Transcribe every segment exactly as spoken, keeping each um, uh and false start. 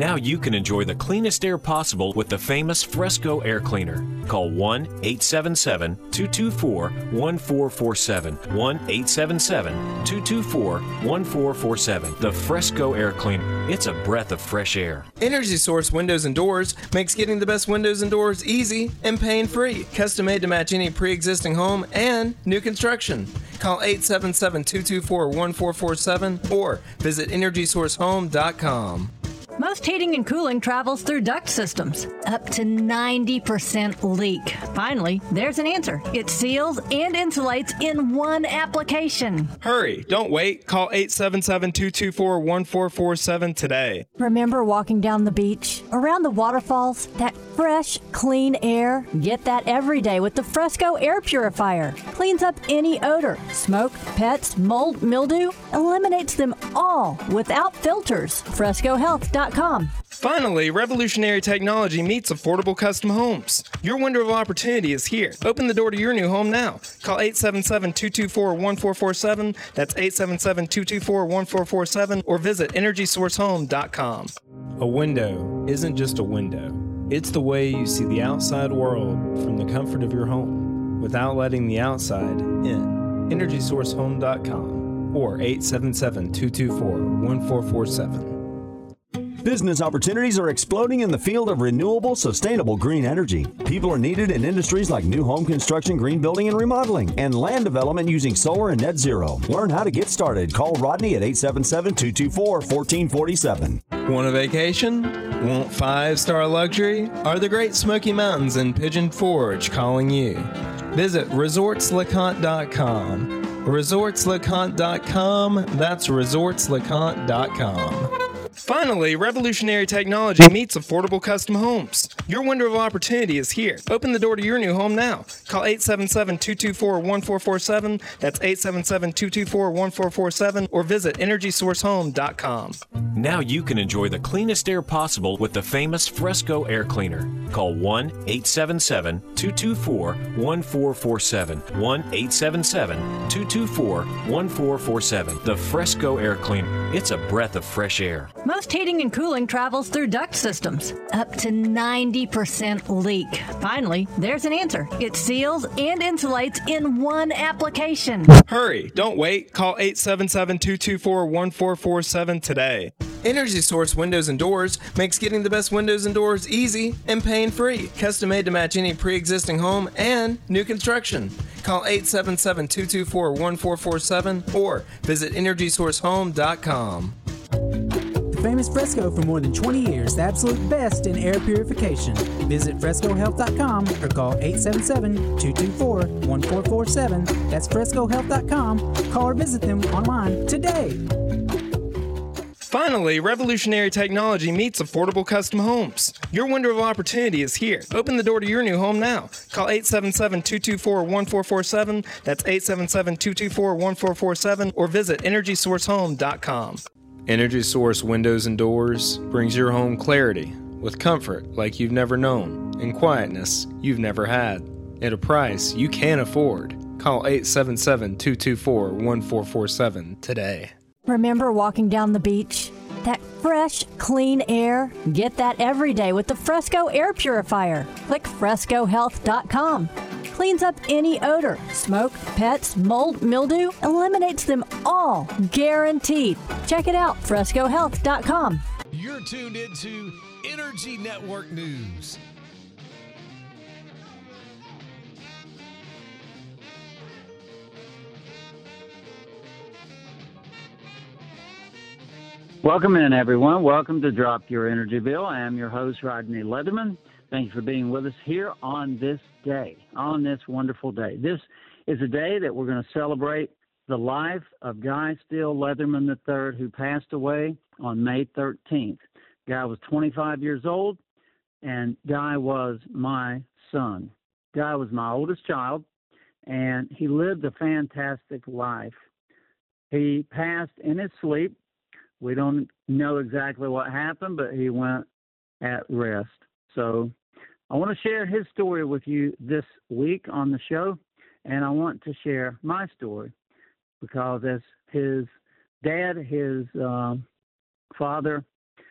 Now you can enjoy the cleanest air possible with the famous Fresco Air Cleaner. Call one eight seven seven, two two four, one four four seven. one eight seven seven, two two four, one four four seven. The Fresco Air Cleaner. It's a breath of fresh air. Energy Source Windows and Doors makes getting the best windows and doors easy and pain-free. Custom made to match any pre-existing home and new construction. Call eight seven seven, two two four, one four four seven or visit energy source home dot com. Most heating and cooling travels through duct systems. Up to ninety percent leak. Finally, there's an answer. It seals and insulates in one application. Hurry, don't wait. Call eight seven seven, two two four, one four four seven today. Remember walking down the beach, around the waterfalls, that fresh, clean air? Get that every day with the Fresco Air Purifier. Cleans up any odor, smoke, pets, mold, mildew, eliminates them all without filters. fresco health dot com. Finally, revolutionary technology meets affordable custom homes. Your window of opportunity is here. Open the door to your new home now. Call eight seven seven, two two four, one four four seven. That's eight seven seven, two two four, one four four seven or visit energy source home dot com. A window isn't just a window. It's the way you see the outside world from the comfort of your home without letting the outside in. energy source home dot com or eight seven seven, two two four, one four four seven. Business opportunities are exploding in the field of renewable, sustainable green energy. People are needed in industries like new home construction, green building and remodeling, and land development using solar and net zero. Learn how to get started. Call Rodney at eight seven seven, two two four, one four four seven. Want a vacation? Want five-star luxury? Are the Great Smoky Mountains in Pigeon Forge calling you? Visit resorts lecompte dot com. resorts lecompte dot com. That's resorts lecompte dot com. Finally, revolutionary technology meets affordable custom homes. Your window of opportunity is here. Open the door to your new home now. Call eight seven seven, two two four, one four four seven. That's eight seven seven, two two four, one four four seven or visit energy source home dot com. Now you can enjoy the cleanest air possible with the famous Fresco Air Cleaner. Call one eight seven seven, two two four, one four four seven. one eight seven seven, two two four, one four four seven. The Fresco Air Cleaner. It's a breath of fresh air. Most heating and cooling travels through duct systems. Up to ninety percent leak. Finally, there's an answer. It seals and insulates in one application. Hurry, don't wait. Call eight seven seven, two two four, one four four seven today. Energy Source Windows and Doors makes getting the best windows and doors easy and pain-free. Custom made to match any pre-existing home and new construction. Call eight seven seven, two two four, one four four seven or visit energy source home dot com. Famous Fresco for more than twenty years, the absolute best in air purification. Visit fresco health dot com or call eight seven seven, two two four, one four four seven. That's fresco health dot com. Call or visit them online today. Finally, revolutionary technology meets affordable custom homes. Your window of opportunity is here. Open the door to your new home now. Call eight seven seven, two two four, one four four seven. That's eight seven seven, two two four, one four four seven or visit energy source home dot com. Energy Source Windows and Doors brings your home clarity with comfort like you've never known and quietness you've never had at a price you can afford. Call eight seven seven, two two four, one four four seven today. Remember walking down the beach? That fresh, clean air? Get that every day with the Fresco Air Purifier. Click fresco health dot com. Cleans up any odor, smoke, pets, mold, mildew, eliminates them all, guaranteed. Check it out, fresco health dot com. You're tuned into Energy Network News. Welcome in, everyone. Welcome to Drop Your Energy Bill. I am your host, Rodney Leatherman. Thank you for being with us here on this day, on this wonderful day. This is a day that we're going to celebrate the life of Guy Steele Leatherman the third, who passed away on May thirteenth. Guy was twenty-five years old, and Guy was my son. Guy was my oldest child, and he lived a fantastic life. He passed in his sleep. We don't know exactly what happened, but he went at rest. So I want to share his story with you this week on the show, and I want to share my story because as his dad, his uh, father,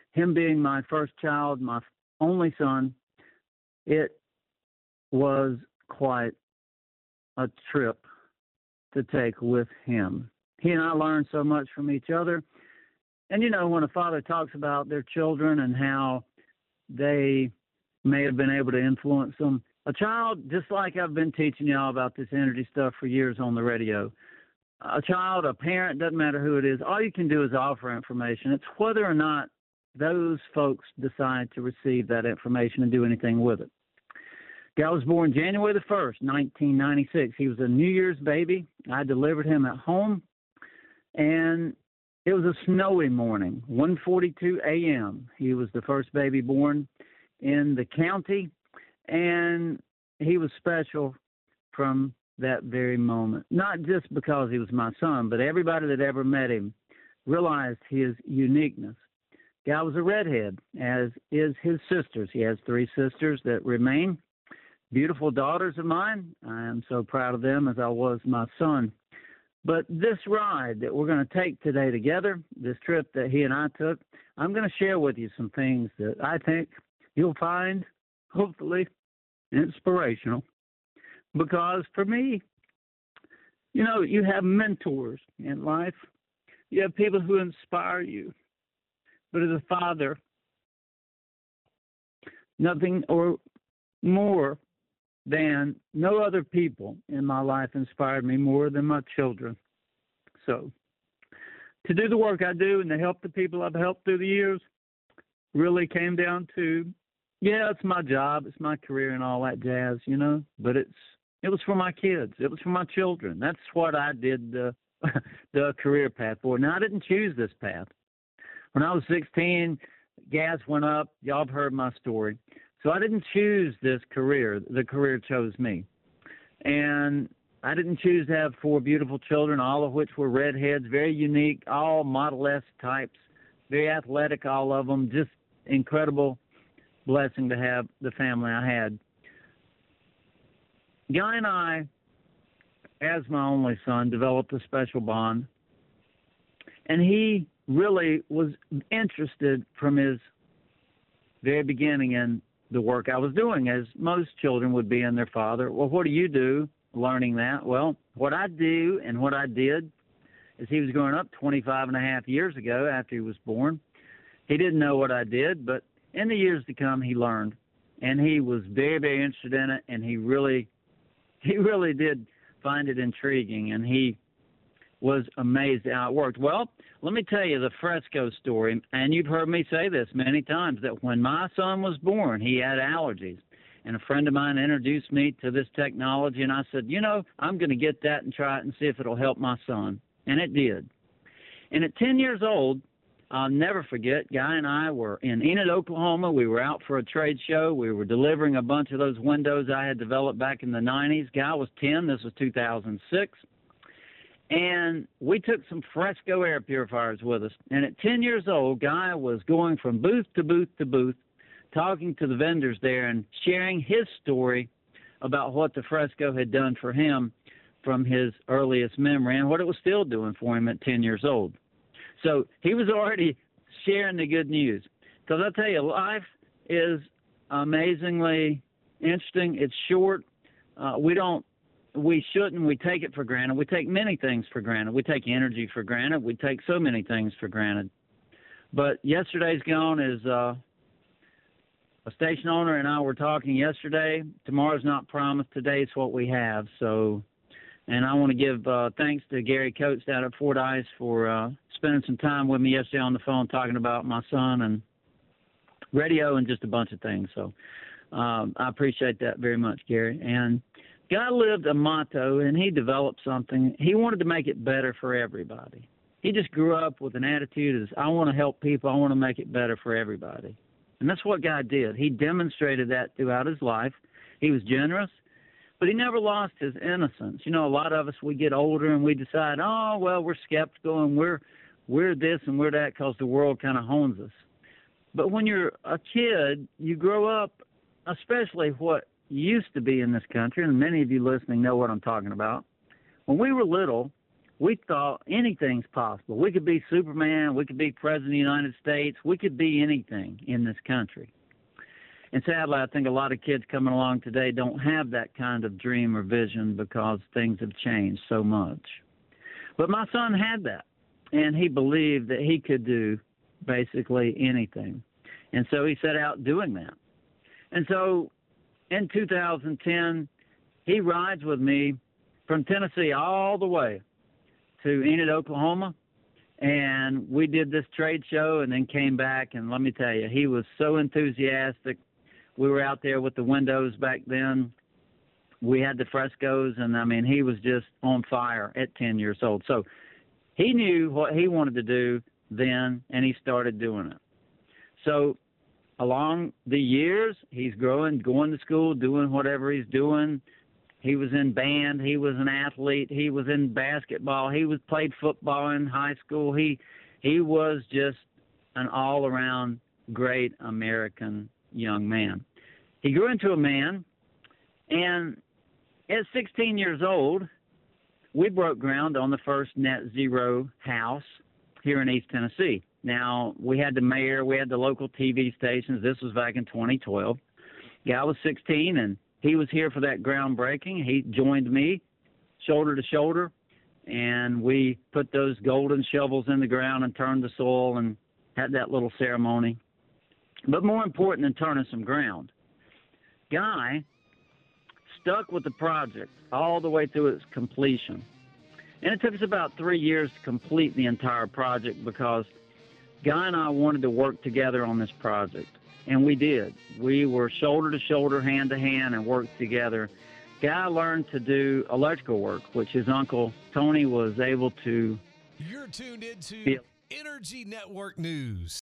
him being my first child, my only son, it was quite a trip to take with him. He and I learned so much from each other. And, you know, when a father talks about their children and how they may have been able to influence them, a child, just like I've been teaching y'all about this energy stuff for years on the radio, a child, a parent, doesn't matter who it is, all you can do is offer information. It's whether or not those folks decide to receive that information and do anything with it. Guy was born January the first, nineteen ninety-six. He was a New Year's baby. I delivered him at home, and it was a snowy morning, one forty-two a.m. He was the first baby born in the county, and he was special from that very moment. Not just because he was my son, but everybody that ever met him realized his uniqueness. Guy was a redhead, as is his sisters. He has three sisters that remain beautiful daughters of mine. I am so proud of them as I was my son. But this ride that we're going to take today together, this trip that he and I took, I'm going to share with you some things that I think you'll find, hopefully, inspirational. Because for me, you know, you have mentors in life. You have people who inspire you. But as a father, nothing or more than no other people in my life inspired me more than my children. So to do the work I do and to help the people I've helped through the years really came down to, yeah, it's my job, it's my career and all that jazz, you know, but it's it was for my kids. It was for my children. That's what I did the, the career path for. Now, I didn't choose this path. When I was sixteen, gas went up. Y'all have heard my story. So I didn't choose this career. The career chose me. And I didn't choose to have four beautiful children, all of which were redheads, very unique, all Model S types, very athletic, all of them. Just incredible blessing to have the family I had. Guy and I, as my only son, developed a special bond. And he really was interested from his very beginning in the work I was doing, as most children would be in their father. Well, what do you do? Learning that. Well, what I do and what I did is he was growing up twenty-five and a half years ago after he was born. He didn't know what I did, but in the years to come, he learned. And he was very, very interested in it, and he really, he really did find it intriguing, and he was amazed at how it worked. Well, let me tell you the Fresco story, and you've heard me say this many times, that when my son was born, he had allergies. And a friend of mine introduced me to this technology, and I said, you know, I'm going to get that and try it and see if it'll help my son. And it did. And at ten years old, I'll never forget, Guy and I were in Enid, Oklahoma. We were out for a trade show. We were delivering a bunch of those windows I had developed back in the nineties. Guy was ten. This was two thousand six. And we took some Fresco air purifiers with us. And at ten years old, Guy was going from booth to booth to booth, talking to the vendors there and sharing his story about what the Fresco had done for him from his earliest memory and what it was still doing for him at ten years old. So he was already sharing the good news. Because I tell you, life is amazingly interesting. It's short. Uh, we don't We shouldn't. We take it for granted. We take many things for granted. We take energy for granted. We take so many things for granted. But yesterday's gone. Is uh, a station owner and I were talking yesterday. Tomorrow's not promised. Today's what we have. So, and I want to give uh, thanks to Gary Coates down at Fordyce for uh, spending some time with me yesterday on the phone talking about my son and radio and just a bunch of things. So um, I appreciate that very much, Gary. And Guy lived a motto, and he developed something. He wanted to make it better for everybody. He just grew up with an attitude of, I want to help people. I want to make it better for everybody. And that's what Guy did. He demonstrated that throughout his life. He was generous, but he never lost his innocence. You know, a lot of us, we get older and we decide, oh, well, we're skeptical and we're, we're this and we're that because the world kind of hones us. But when you're a kid, you grow up, especially what used to be in this country, and many of you listening know what I'm talking about. When we were little, we thought anything's possible. We could be Superman. We could be President of the United States. We could be anything in this country. And sadly, I think a lot of kids coming along today don't have that kind of dream or vision because things have changed so much. But my son had that, and he believed that he could do basically anything. And so he set out doing that. And so in two thousand ten, he rides with me from Tennessee all the way to Enid, Oklahoma, and we did this trade show and then came back, and let me tell you, he was so enthusiastic. We were out there with the windows back then. We had the frescoes, and, I mean, he was just on fire at ten years old. So he knew what he wanted to do then, and he started doing it. So along the years, he's growing, going to school, doing whatever he's doing. He was in band. He was an athlete. He was in basketball. He was played football in high school. He he was just an all-around great American young man. He grew into a man, and at sixteen years old, we broke ground on the first net zero house here in East Tennessee. Now, we had the mayor, we had the local T V stations. This was back in twenty twelve. Guy was sixteen, and he was here for that groundbreaking. He joined me shoulder to shoulder, and we put those golden shovels in the ground and turned the soil and had that little ceremony. But more important than turning some ground, Guy stuck with the project all the way through its completion. And it took us about three years to complete the entire project because Guy and I wanted to work together on this project. And we did. We were shoulder to shoulder, hand to hand, and worked together. Guy learned to do electrical work, which his uncle Tony was able to. You're tuned into be- Energy Network News.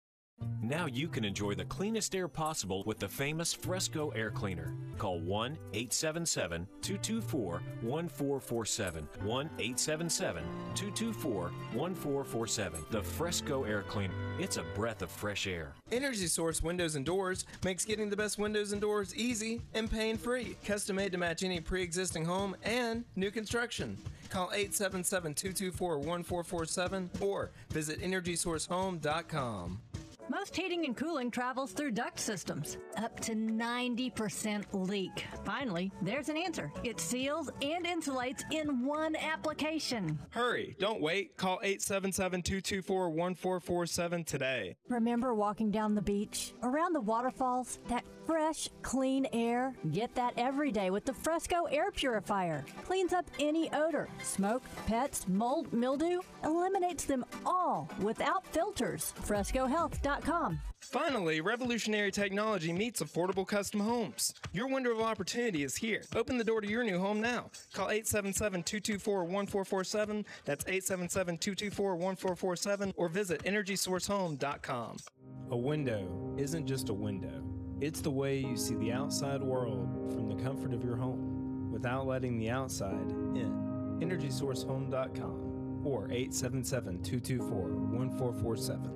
Now you can enjoy the cleanest air possible with the famous Fresco Air Cleaner. Call one eight seven seven, two two four, one four four seven. one eight seven seven, two two four, one four four seven. The Fresco Air Cleaner. It's a breath of fresh air. Energy Source Windows and Doors makes getting the best windows and doors easy and pain-free. Custom made to match any pre-existing home and new construction. Call eight seven seven, two two four, one four four seven or visit energy source home dot com. Most heating and cooling travels through duct systems. Up to ninety percent leak. Finally, there's an answer. It seals and insulates in one application. Hurry, don't wait. Call eight seven seven, two two four, one four four seven today. Remember walking down the beach, around the waterfalls? That fresh, clean air? Get that every day with the Fresco Air Purifier. Cleans up any odor, smoke, pets, mold, mildew, eliminates them all without filters. Fresco Health dot com. Finally, revolutionary technology meets affordable custom homes. Your window of opportunity is here. Open the door to your new home now. Call eight seven seven, two two four, one four four seven. That's eight seven seven, two two four, one four four seven or visit energy source home dot com. A window isn't just a window. It's the way you see the outside world from the comfort of your home without letting the outside in. energy source home dot com or eight seven seven, two two four, one four four seven.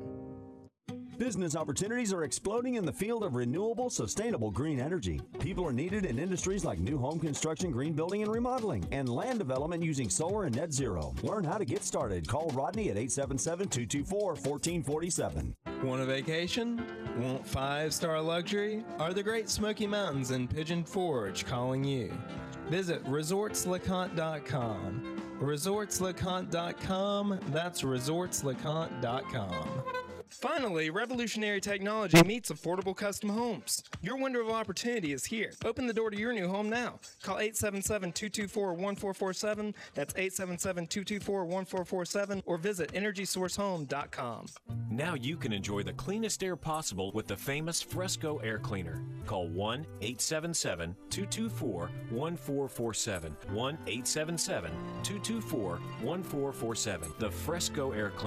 Business opportunities are exploding in the field of renewable, sustainable green energy. People are needed in industries like new home construction, green building and remodeling, and land development using solar and net zero. Learn how to get started. Call Rodney at eight seven seven, two two four, one four four seven. Want a vacation? Want five-star luxury? Are the Great Smoky Mountains in Pigeon Forge calling you? Visit resorts lecompte dot com. resorts lecompte dot com. That's resorts lecompte dot com. Finally, revolutionary technology meets affordable custom homes. Your window of opportunity is here. Open the door to your new home now. Call eight seven seven, two two four, one four four seven. That's eight seven seven, two two four, one four four seven or visit energy source home dot com. Now you can enjoy the cleanest air possible with the famous Fresco Air Cleaner. Call one eight seven seven, two two four, one four four seven. one eight seven seven, two two four, one four four seven. The Fresco Air Cleaner.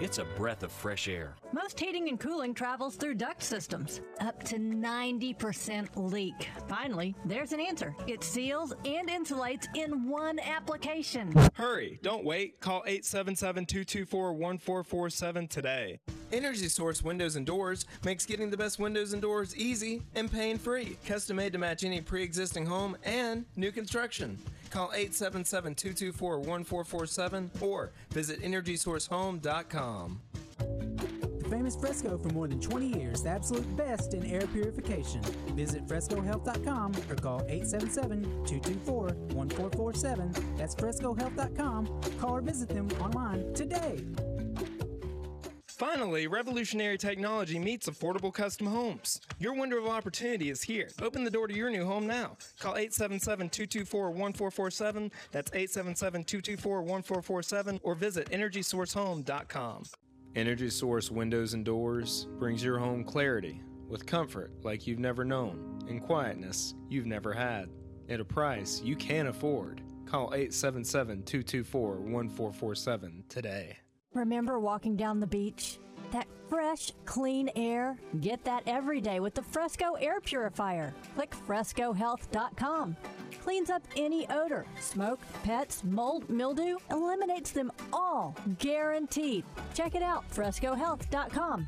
It's a breath of fresh air. Most heating and cooling travels through duct systems. Up to ninety percent leak. Finally, there's an answer. It seals and insulates in one application. Hurry, don't wait. Call eight seven seven, two two four, one four four seven today. Energy Source Windows and Doors makes getting the best windows and doors easy and pain-free. Custom made to match any pre-existing home and new construction. Call eight seven seven, two two four, one four four seven or visit energy source home dot com. The famous Fresco for more than twenty years, the absolute best in air purification. Visit fresco health dot com or call eight seven seven, two two four, one four four seven. That's fresco health dot com. Call or visit them online today. Finally, revolutionary technology meets affordable custom homes. Your window of opportunity is here. Open the door to your new home now. Call eight seven seven, two two four, one four four seven. That's eight seven seven, two two four, one four four seven or visit energy source home dot com. Energy Source Windows and Doors brings your home clarity with comfort like you've never known and quietness you've never had at a price you can afford. Call eight seven seven, two two four, one four four seven today. Remember walking down the beach? That fresh, clean air? Get that every day with the Fresco Air Purifier. Click fresco health dot com. Cleans up any odor, smoke, pets, mold, mildew, eliminates them all, guaranteed. Check it out, fresco health dot com.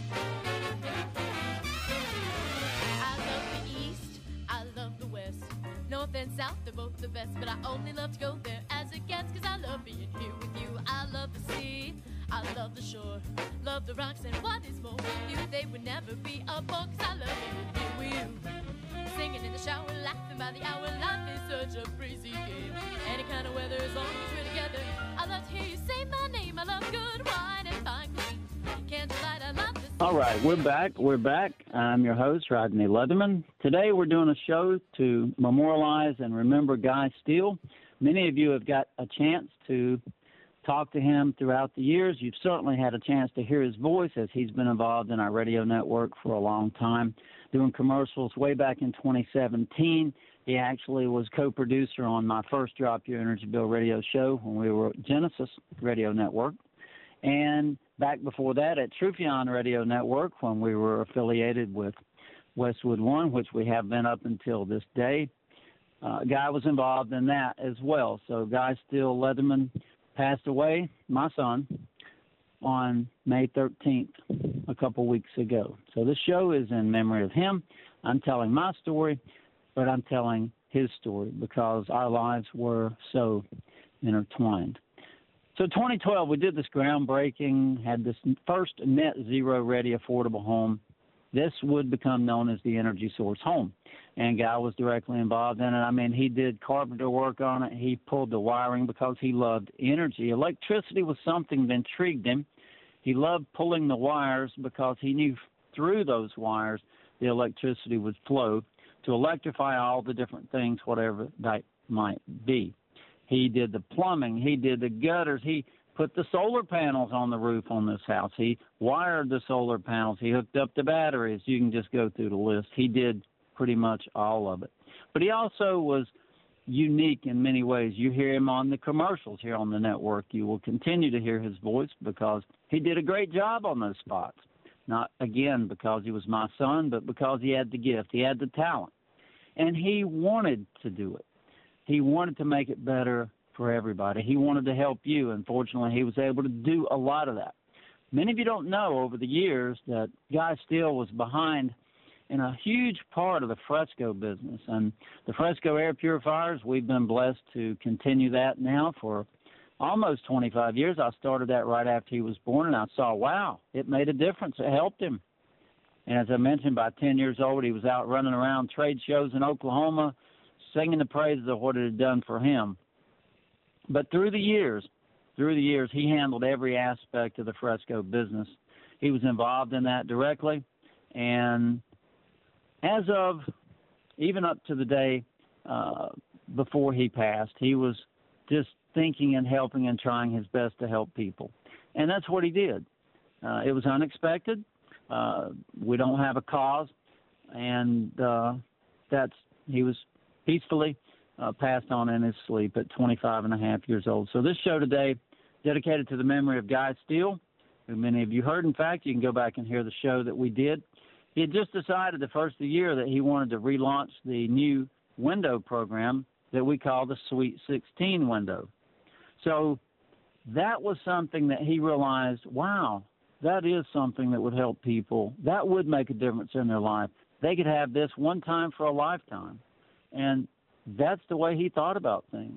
I love the East, I love the West. North and South, they're both the best, but I only love to go there as a guest, cause I love being here with you. I love the sea, I love the shore, love the rocks, and what is more with you, they would never be a bore, cause I love being here with you. Singing in the shower, laughing by the hour, life is such a breezy game. Any kind of weather, as long as we're together. I love to hear you say my name, I love good wine and fine cuisine. Candlelight, I love this. All right, we're back. We're back. I'm your host, Rodney Leatherman. Today we're doing a show to memorialize and remember Guy Steele. Many of you have got a chance to talk to him throughout the years. You've certainly had a chance to hear his voice as he's been involved in our radio network for a long time, doing commercials way back in twenty seventeen. He actually was co-producer on my first Drop Your Energy Bill radio show when we were at Genesis Radio Network. And back before that at Truffion Radio Network when we were affiliated with Westwood One, which we have been up until this day. Uh, Guy was involved in that as well. So Guy Steele Leatherman passed away, my son, on May thirteenth, a couple weeks ago. So this show is in memory of him. I'm telling my story, but I'm telling his story because our lives were so intertwined. So twenty twelve, we did this groundbreaking, had this first net zero ready affordable home. This would become known as the Energy Source Home. And Guy was directly involved in it. I mean, he did carpenter work on it. He pulled the wiring because he loved energy. Electricity was something that intrigued him. He loved pulling the wires because he knew through those wires the electricity would flow to electrify all the different things, whatever that might be. He did the plumbing. He did the gutters. He put the solar panels on the roof on this house. He wired the solar panels. He hooked up the batteries. You can just go through the list. He did pretty much all of it. But he also was unique in many ways. You hear him on the commercials here on the network. You will continue to hear his voice because he did a great job on those spots. Not, again, because he was my son, but because he had the gift. He had the talent. And he wanted to do it. He wanted to make it better for everybody. He wanted to help you. Unfortunately, he was able to do a lot of that. Many of you don't know over the years that Guy Steele was behind in a huge part of the Fresco business. And the Fresco air purifiers, we've been blessed to continue that now for almost twenty-five years. I started that right after he was born, and I saw, wow, it made a difference. It helped him. And as I mentioned, by ten years old, he was out running around trade shows in Oklahoma, singing the praises of what it had done for him. But through the years, through the years, he handled every aspect of the Fresco business. He was involved in that directly. And as of even up to the day uh, before he passed, he was just thinking and helping and trying his best to help people. And that's what he did. Uh, it was unexpected. Uh, we don't have a cause. And uh, that's he was peacefully uh, passed on in his sleep at twenty-five and a half years old. So this show today, dedicated to the memory of Guy Steele, who many of you heard. In fact, you can go back and hear the show that we did. He had just decided the first of the year that he wanted to relaunch the new window program that we call the Sweet sixteen window. So that was something that he realized, wow, that is something that would help people. That would make a difference in their life. They could have this one time for a lifetime. And that's the way he thought about things.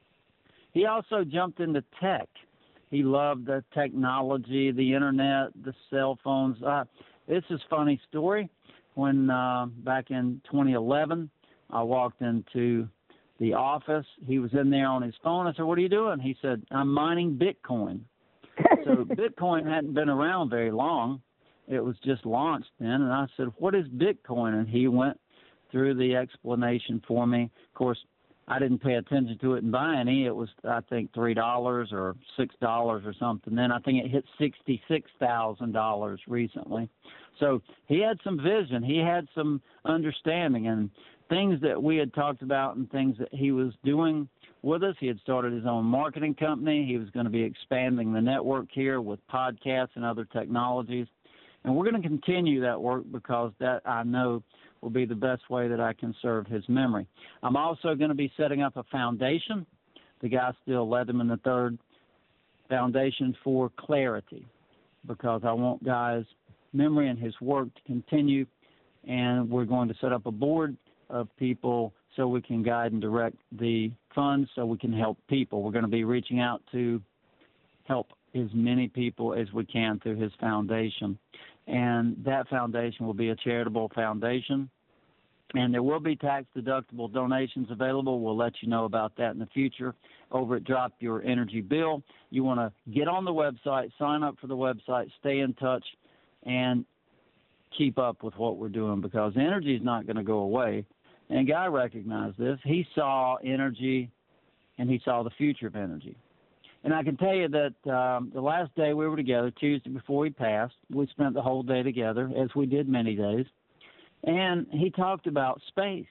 He also jumped into tech. He loved the technology, the internet, the cell phones. Uh, this is a funny story. When uh, back in twenty eleven, I walked into the office. He was in there on his phone. I said, "What are you doing?" He said, "I'm mining Bitcoin." So Bitcoin hadn't been around very long. It was just launched then. And I said, "What is Bitcoin?" And he went through the explanation for me. Of course, I didn't pay attention to it and buy any. It was, I think, three dollars or six dollars or something. Then I think it hit sixty-six thousand dollars recently. So he had some vision. He had some understanding and things that we had talked about and things that he was doing with us. He had started his own marketing company. He was going to be expanding the network here with podcasts and other technologies. And we're going to continue that work because that, I know, will be the best way that I can serve his memory. I'm also going to be setting up a foundation, the Guy Still Leatherman the third Foundation for Clarity, because I want Guy's memory and his work to continue, and we're going to set up a board of people so we can guide and direct the funds so we can help people. We're going to be reaching out to help as many people as we can through his foundation. And that foundation will be a charitable foundation. And there will be tax-deductible donations available. We'll let you know about that in the future over at Drop Your Energy Bill. You want to get on the website, sign up for the website, stay in touch, and keep up with what we're doing because energy is not going to go away. And Guy recognized this. He saw energy, and he saw the future of energy. And I can tell you that um, the last day we were together, Tuesday before he passed, we spent the whole day together, as we did many days, and he talked about space.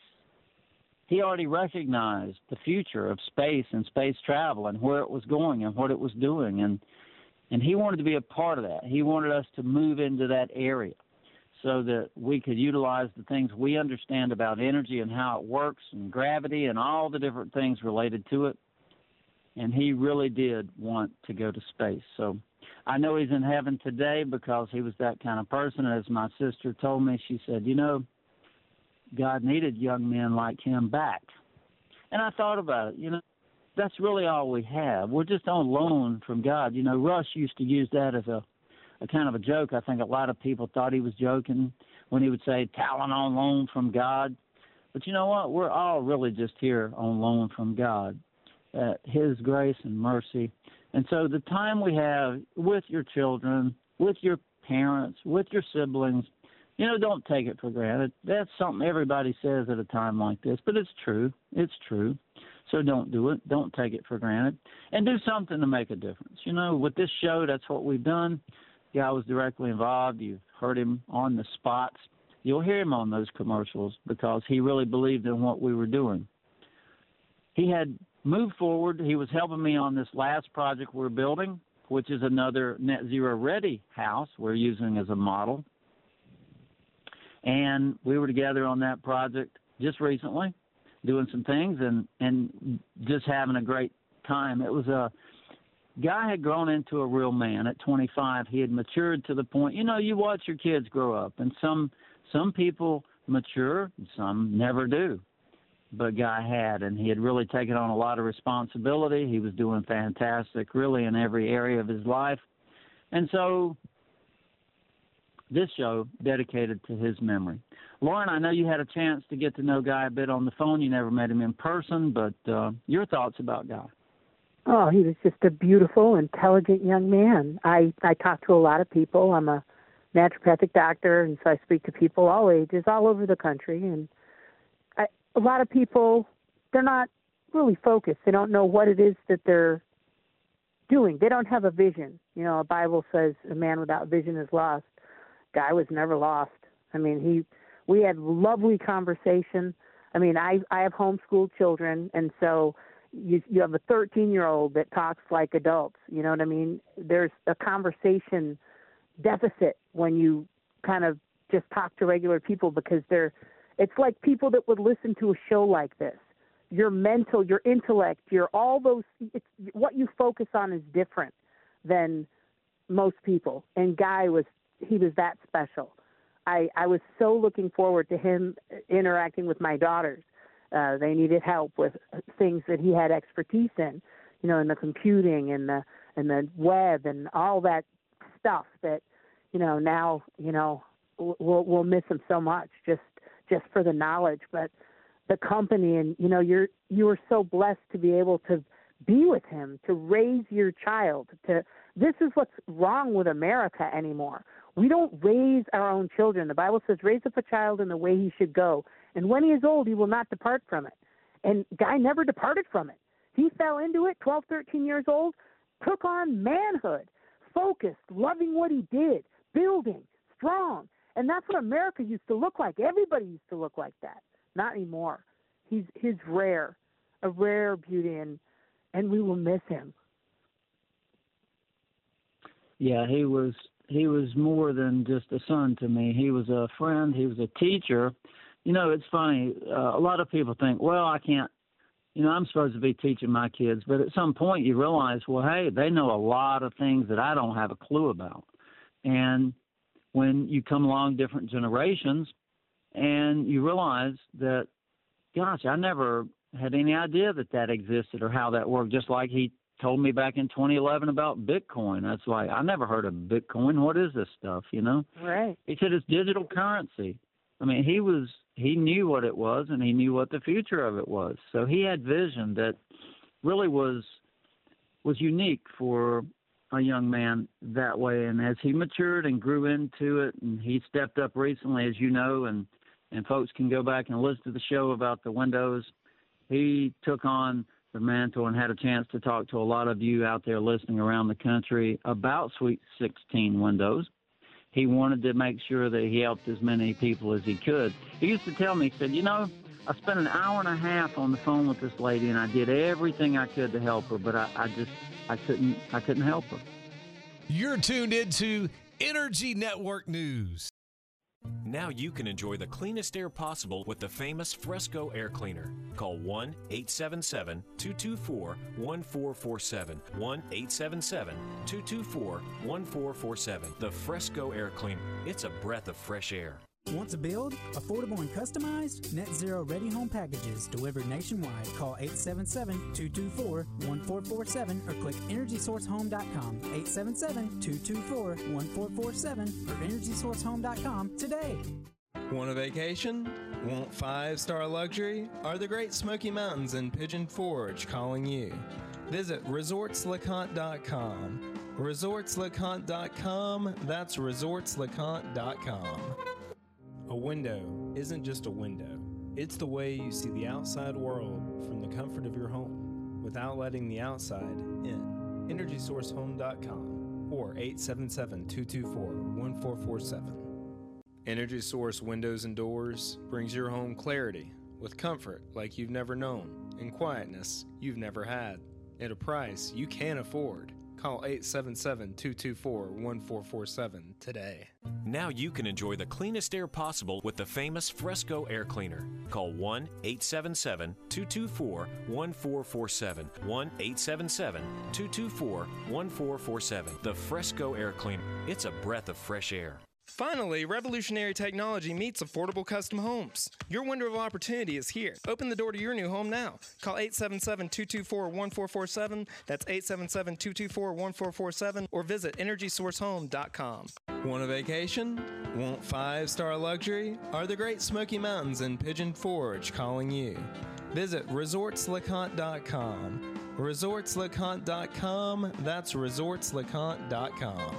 He already recognized the future of space and space travel and where it was going and what it was doing, and and he wanted to be a part of that. He wanted us to move into that area so that we could utilize the things we understand about energy and how it works and gravity and all the different things related to it. And he really did want to go to space. So I know he's in heaven today because he was that kind of person. As my sister told me, she said, you know, God needed young men like him back. And I thought about it, you know, that's really all we have. We're just on loan from God. You know, Rush used to use that as a, a kind of a joke. I think a lot of people thought he was joking when he would say talent on loan from God. But you know what? We're all really just here on loan from God. Uh, his grace and mercy. And so the time we have with your children, with your parents, with your siblings, you know, don't take it for granted. That's something everybody says at a time like this, but it's true. It's true. So don't do it. Don't take it for granted. And do something to make a difference. You know, with this show, that's what we've done. The guy was directly involved. You've heard him on the spots. You'll hear him on those commercials because he really believed in what we were doing. He had moved forward. He was helping me on this last project we're building, which is another net zero ready house we're using as a model. And we were together on that project just recently, doing some things and, and just having a great time. It was a guy had grown into a real man at twenty-five. He had matured to the point, you know, you watch your kids grow up, and some some people mature, and some never do. But Guy had, and he had really taken on a lot of responsibility. He was doing fantastic, really, in every area of his life. And so this show dedicated to his memory. Lauren, I know you had a chance to get to know Guy a bit on the phone. You never met him in person, but uh, your thoughts about Guy? Oh, he was just a beautiful, intelligent young man. I, I talk to a lot of people. I'm a naturopathic doctor, and so I speak to people all ages, all over the country, and I, a lot of people, they're not really focused. They don't know what it is that they're doing. They don't have a vision. You know, the Bible says a man without vision is lost. Guy was never lost. I mean, he, we had lovely conversation. I mean, I, I have homeschooled children, and so, you you have a thirteen-year-old that talks like adults. You know what I mean? There's a conversation deficit when you kind of just talk to regular people because they're it's like people that would listen to a show like this. Your mental, your intellect, your all those it's, what you focus on is different than most people. And Guy was he was that special. I I was so looking forward to him interacting with my daughters. Uh, they needed help with things that he had expertise in, you know, in the computing and the and the web and all that stuff that, you know, now, you know, we'll we'll miss him so much just just for the knowledge, but the company and, you know, you're you were so blessed to be able to be with him, to raise your child. To this is what's wrong with America anymore. We don't raise our own children. The Bible says, raise up a child in the way he should go. And when he is old, he will not depart from it. And Guy never departed from it. He fell into it, twelve, thirteen years old, took on manhood, focused, loving what he did, building, strong. And that's what America used to look like. Everybody used to look like that. Not anymore. He's he's rare, a rare beauty, and, and we will miss him. Yeah, he was he was more than just a son to me. He was a friend. He was a teacher. You know, it's funny. Uh, a lot of people think, well, I can't, you know, I'm supposed to be teaching my kids. But at some point you realize, well, hey, they know a lot of things that I don't have a clue about. And when you come along different generations and you realize that, gosh, I never had any idea that that existed or how that worked, just like he told me back in twenty eleven about Bitcoin. That's like, I never heard of Bitcoin. What is this stuff, you know? Right. He said it's digital currency. I mean, he was he knew what it was, and he knew what the future of it was. So he had vision that really was was unique for a young man that way. And as he matured and grew into it, and he stepped up recently, as you know, and, and folks can go back and listen to the show about the windows, he took on the mantle and had a chance to talk to a lot of you out there listening around the country about Sweet sixteen windows. He wanted to make sure that he helped as many people as he could. He used to tell me, he said, you know, I spent an hour and a half on the phone with this lady, and I did everything I could to help her, but I, I just, I couldn't, I couldn't help her. You're tuned into Energy Network News. Now you can enjoy the cleanest air possible with the famous Fresco Air Cleaner. Call one eight seven seven, two two four, one four four seven, one eight seven seven, two two four, one four four seven. The Fresco Air Cleaner. It's a breath of fresh air. Want to build affordable and customized net zero ready home packages delivered nationwide? Call eight seven seven, two two four, one four four seven or click energy source home dot com. eight seven seven, two two four, one four four seven or energy source home dot com today. Want a vacation? Want five-star luxury? Are the Great Smoky Mountains in Pigeon Forge calling you? Visit resorts lecompte dot com. resorts lecompte dot com. That's resorts lecompte dot com. A window isn't just a window. It's the way you see the outside world from the comfort of your home without letting the outside in. energy source home dot com or eight seven seven, two two four, one four four seven. Energy Source Windows and Doors brings your home clarity with comfort like you've never known and quietness you've never had at a price you can afford. Call eight seven seven, two two four, one four four seven today. Now you can enjoy the cleanest air possible with the famous Fresco Air Cleaner. Call one eight seven seven, two two four, one four four seven, one eight seven seven, two two four, one four four seven. The Fresco Air Cleaner. It's a breath of fresh air. Finally, revolutionary technology meets affordable custom homes. Your window of opportunity is here. Open the door to your new home now. Call eight seven seven, two two four, one four four seven. That's eight seven seven, two two four, one four four seven or visit energy source home dot com. Want a vacation? Want five-star luxury? Are the Great Smoky Mountains in Pigeon Forge calling you? Visit resorts lecompte dot com. resorts lecompte dot com. That's resorts lecompte dot com.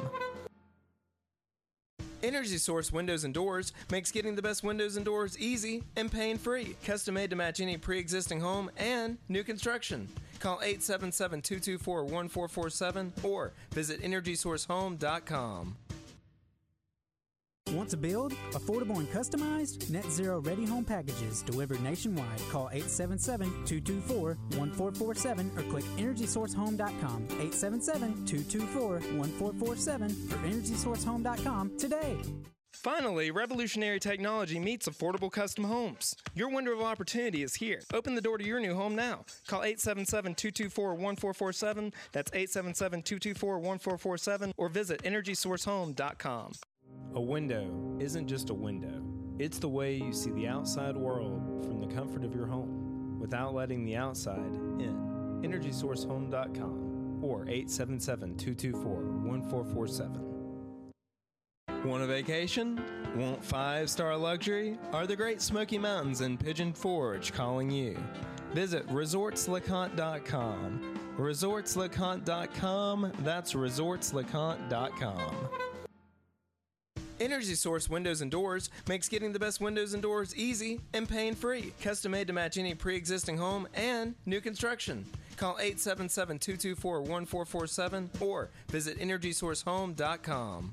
Energy Source Windows and Doors makes getting the best windows and doors easy and pain-free. Custom made to match any pre-existing home and new construction. Call eight seven seven, two two four, one four four seven or visit energy source home dot com. Want to build? Affordable and customized? Net Zero Ready Home Packages delivered nationwide. Call eight seven seven, two two four, one four four seven or click energy source home dot com. eight seven seven, two two four, one four four seven or energy source home dot com today. Finally, revolutionary technology meets affordable custom homes. Your window of opportunity is here. Open the door to your new home now. Call eight seven seven, two two four, one four four seven. That's eight seven seven, two two four, one four four seven or visit energy source home dot com. A window isn't just a window. It's the way you see the outside world from the comfort of your home without letting the outside in. energy source home dot com or eight seven seven, two two four, one four four seven. Want a vacation? Want five-star luxury? Are the Great Smoky Mountains in Pigeon Forge calling you? Visit resorts lecompte dot com. resorts lecompte dot com. That's resorts lecompte dot com. Energy Source Windows and Doors makes getting the best windows and doors easy and pain-free. Custom made to match any pre-existing home and new construction. Call eight seven seven, two two four, one four four seven or visit energy source home dot com.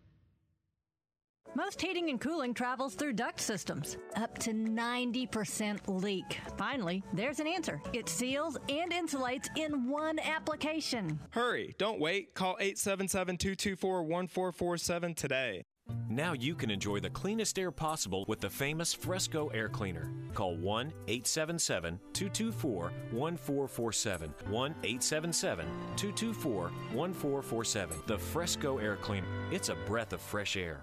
Most heating and cooling travels through duct systems. Up to ninety percent leak. Finally, there's an answer. It seals and insulates in one application. Hurry, don't wait. Call eight seven seven, two two four, one four four seven today. Now you can enjoy the cleanest air possible with the famous Fresco Air Cleaner. Call one eight seven seven, two two four, one four four seven. one eight seven seven, two two four, one four four seven. The Fresco Air Cleaner. It's a breath of fresh air.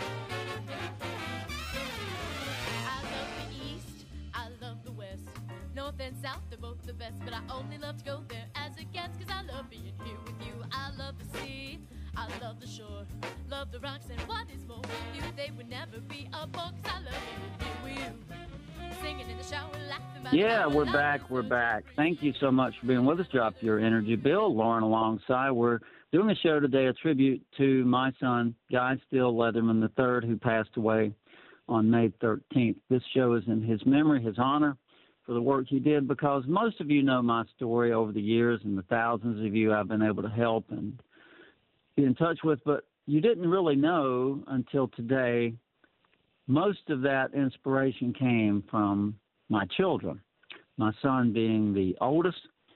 North and south, they're both the best, but I only love to go there as a guest, cause I love being here with you. I love the sea, I love the shore, love the rocks, and what is more with you, they would never be a bore, cause I love being here with you. Singing in the shower, laughing by Yeah, the we're back, we're back. Thank you so much for being with us. Drop Your Energy Bill. Lauren alongside. We're doing a show today, a tribute to my son, Guy Steele Leatherman the third, who passed away on May thirteenth. This show is in his memory, his honor, for the work he did, because most of you know my story over the years and the thousands of you I've been able to help and be in touch with, but you didn't really know until today. Most of that inspiration came from my children, my son being the oldest.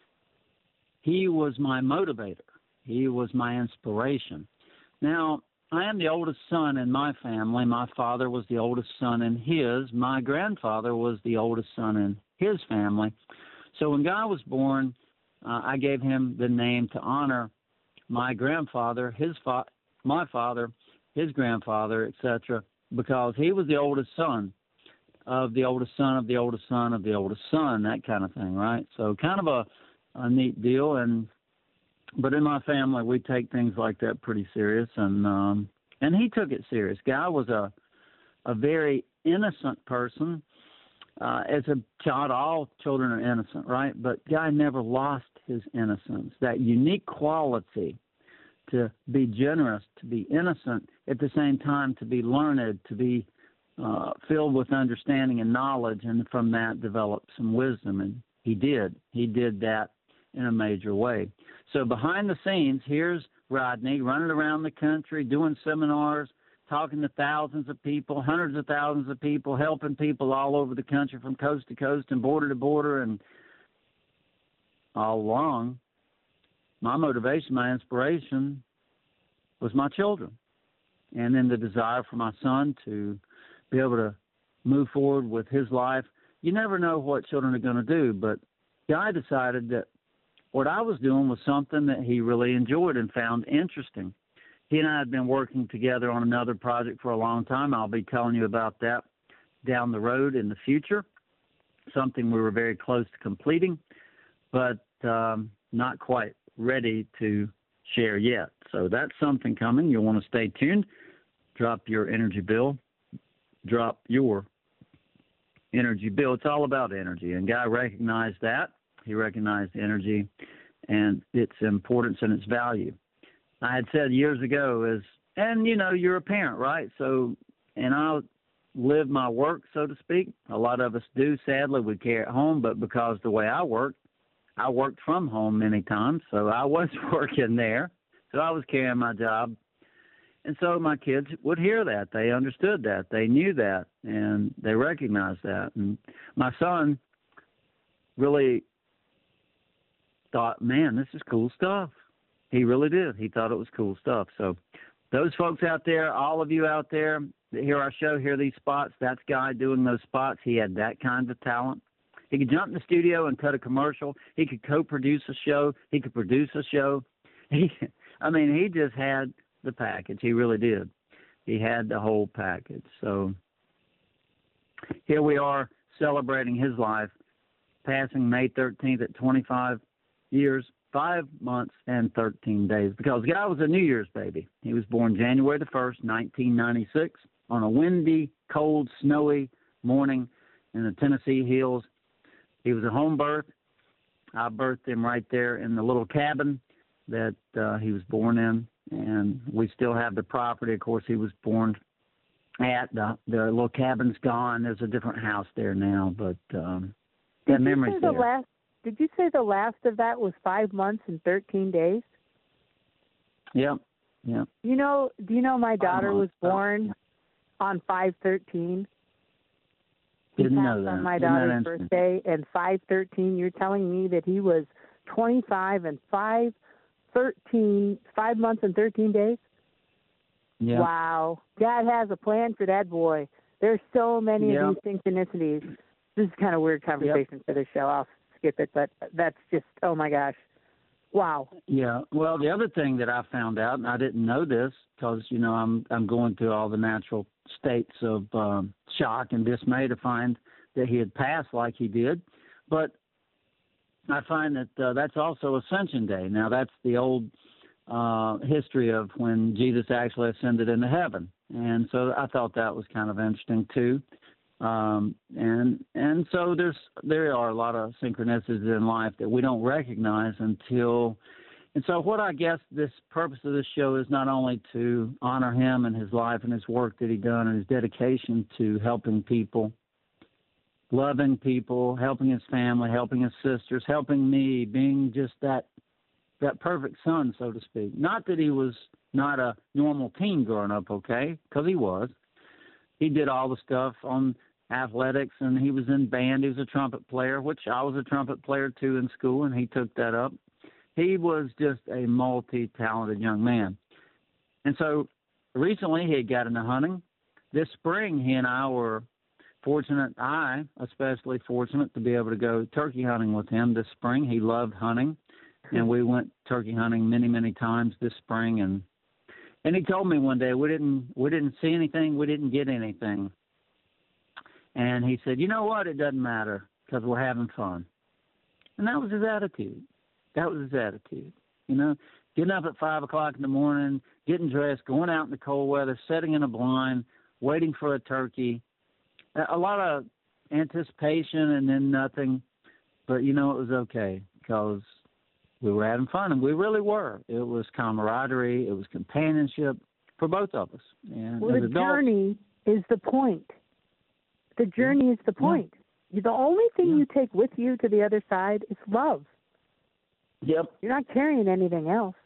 He was my motivator. He was my inspiration. Now, I am the oldest son in my family. My father was the oldest son in his. My grandfather was the oldest son in his family. So when Guy was born, uh, I gave him the name to honor my grandfather, his fa- my father, his grandfather, et cetera, because he was the oldest son of the oldest son of the oldest son of the oldest son, that kind of thing, right? So kind of a, a neat deal. And but in my family, we take things like that pretty serious, and um, and he took it serious. Guy was a a very innocent person. Uh, as a child, all children are innocent, right? But Guy never lost his innocence, that unique quality to be generous, to be innocent, at the same time to be learned, to be uh, filled with understanding and knowledge, and from that develop some wisdom. And he did. He did that in a major way. So behind the scenes, here's Rodney running around the country, doing seminars, talking to thousands of people, hundreds of thousands of people, helping people all over the country from coast to coast and border to border. And all along, my motivation, my inspiration was my children. And then the desire for my son to be able to move forward with his life. You never know what children are going to do, but Guy decided that what I was doing was something that he really enjoyed and found interesting. He and I had been working together on another project for a long time. I'll be telling you about that down the road in the future, something we were very close to completing, but um, not quite ready to share yet. So that's something coming. You'll want to stay tuned. Drop your energy bill. Drop your energy bill. It's all about energy, and Guy recognized that. He recognized energy and its importance and its value. I had said years ago is, and you know, you're a parent, right? So, and I live my work, so to speak. A lot of us do, sadly, we care at home, but because the way I work, I worked from home many times, so I was working there. So I was carrying my job. and so my kids would hear that. They understood that. They knew that, and they recognized that. And my son really thought, man, this is cool stuff. He really did. He thought it was cool stuff. So those folks out there, all of you out there that hear our show, hear these spots, that's Guy doing those spots. He had that kind of talent. He could jump in the studio and cut a commercial. He could co-produce a show. He could produce a show. He, I mean, he just had the package. He really did. He had the whole package. So here we are celebrating his life, passing May thirteenth at twenty-five years, five months, and thirteen days, because Guy was a New Year's baby. He was born January the first, nineteen ninety-six, on a windy, cold, snowy morning in the Tennessee hills. He was a home birth. I birthed him right there in the little cabin that uh, he was born in, and we still have the property. Of course, he was born at. The, the little cabin's gone. There's a different house there now, but um, that memory's there. The last, did you say the last of that was five months and thirteen days? Yep, yep. You know, do you know my daughter was born on five thirteen? Didn't know that. On my Isn't daughter's that birthday, and five thirteen. You're telling me that he was twenty-five and five thirteen, five months and thirteen days? Yeah. Wow. God has a plan for that boy. There's so many Yeah. of these synchronicities. This is kind of weird conversation Yep. for the show. I'll skip it, but that's just, oh my gosh. Wow. Yeah. Well, the other thing that I found out, and I didn't know this because, you know, I'm I'm going through all the natural states of um, shock and dismay to find that he had passed like he did. But I find that uh, that's also Ascension Day. Now, that's the old uh, history of when Jesus actually ascended into heaven. And so I thought that was kind of interesting, too. Um, and and so there's there are a lot of synchronicities in life that we don't recognize until. And so what I guess this purpose of this show is not only to honor him and his life and his work that he done and his dedication to helping people, loving people, helping his family, helping his sisters, helping me, being just that that perfect son, so to speak. Not that he was not a normal teen growing up, okay, because he was. He did all the stuff on athletics, and he was in band. He was a trumpet player, which I was a trumpet player, too, in school, and he took that up. He was just a multi-talented young man. And so recently he had got into hunting. This spring he and I were fortunate, I especially fortunate, to be able to go turkey hunting with him this spring. He loved hunting, and we went turkey hunting many, many times this spring, and And he told me one day, we didn't we didn't see anything, we didn't get anything. And he said, you know what, it doesn't matter because we're having fun. And that was his attitude. That was his attitude. You know, getting up at five o'clock in the morning, getting dressed, going out in the cold weather, sitting in a blind, waiting for a turkey. A lot of anticipation and then nothing. But, you know, it was okay because we were having fun, and we really were. It was camaraderie. It was companionship for both of us. And well, as the adults, journey is the point. The journey is the point. Yeah. The only thing Yeah. you take with you to the other side is love. Yep. You're not carrying anything else.